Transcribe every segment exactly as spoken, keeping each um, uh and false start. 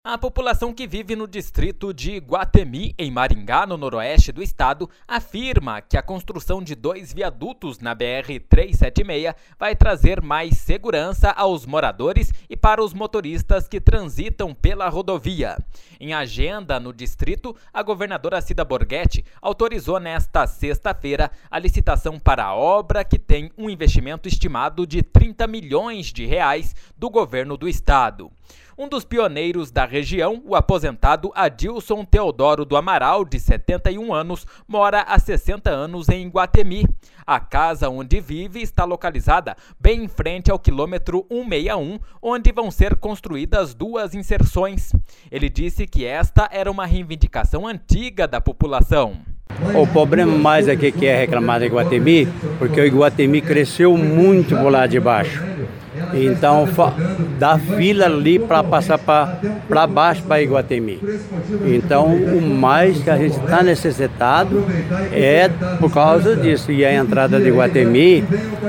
A população que vive no distrito de Iguatemi, em Maringá, no noroeste do estado, afirma que a construção de dois viadutos na B R trezentos e setenta e seis vai trazer mais segurança aos moradores e para os motoristas que transitam pela rodovia. Em agenda no distrito, a governadora Cida Borghetti autorizou nesta sexta-feira a licitação para a obra, que tem um investimento estimado de trinta milhões de reais do governo do estado. Um dos pioneiros da região, o aposentado Adilson Teodoro do Amaral, de setenta e um anos, mora há sessenta anos em Iguatemi. A casa onde vive está localizada bem em frente ao quilômetro cento e sessenta e um, onde vão ser construídas duas inserções. Ele disse que esta era uma reivindicação antiga da população. O problema mais aqui que é reclamado em Iguatemi, porque o Iguatemi cresceu muito por lá de baixo. Então, dá fila ali para passar para baixo para Iguatemi. Então, o mais que a gente está necessitado é por causa disso. E a entrada de Iguatemi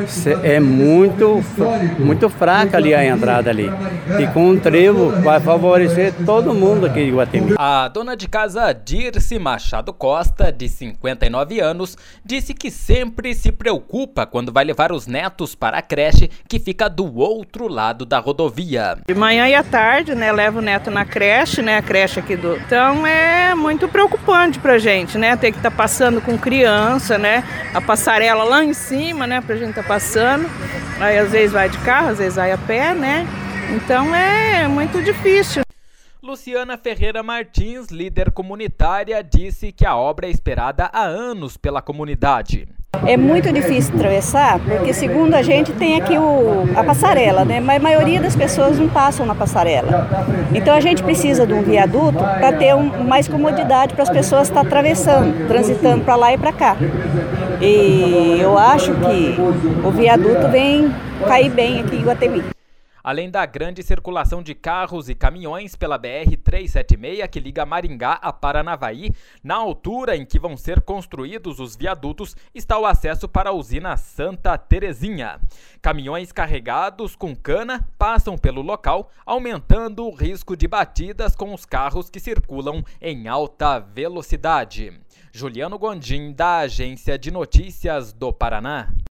é muito, muito fraca ali a entrada ali. E com um trevo vai favorecer todo mundo aqui em Iguatemi. A dona de casa Dirce Machado Costa, de cinquenta e nove anos, disse que sempre se preocupa quando vai levar os netos para a creche que fica do outro lado da rodovia. De manhã e à tarde, né, levo o neto na creche, né, a creche aqui do... Então é muito preocupante pra gente, né, ter que estar tá passando com criança, né, a passarela lá em cima, né, pra gente tá passando. Aí às vezes vai de carro, às vezes vai a pé, né, então é muito difícil. Luciana Ferreira Martins, líder comunitária, disse que a obra é esperada há anos pela comunidade. É muito difícil atravessar, porque segundo a gente tem aqui o, a passarela, né? Mas a maioria das pessoas não passam na passarela. Então a gente precisa de um viaduto para ter um, mais comodidade para as pessoas estar atravessando, transitando para lá e para cá. E eu acho que o viaduto vem cair bem aqui em Iguatemi. Além da grande circulação de carros e caminhões pela B R trezentos e setenta e seis, que liga Maringá a Paranavaí, na altura em que vão ser construídos os viadutos está o acesso para a usina Santa Terezinha. Caminhões carregados com cana passam pelo local, aumentando o risco de batidas com os carros que circulam em alta velocidade. Juliano Gondim, da Agência de Notícias do Paraná.